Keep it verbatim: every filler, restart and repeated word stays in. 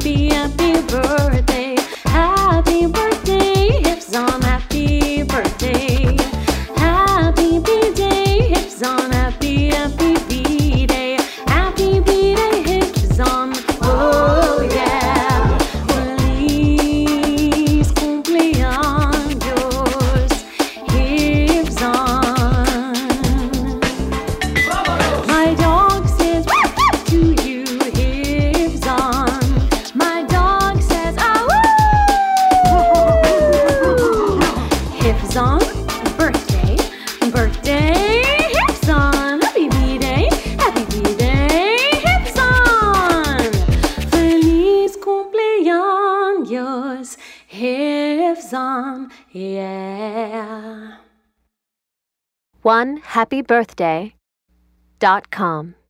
happy, happy birthday. Happy birthday, hips on, happy birthday. Happy B-day, hips on, happy, happy B-day. Happy B-day, hips on, oh yeah. Feliz cumpleaños, hips on. My dog says to you, hips on. My dog says, ah woo! Hips on, birthday, birthday, hips on. Happy B-day, happy B-day, hips on. Feliz cumpleaños, hips on, yeah. one happy birthday dot com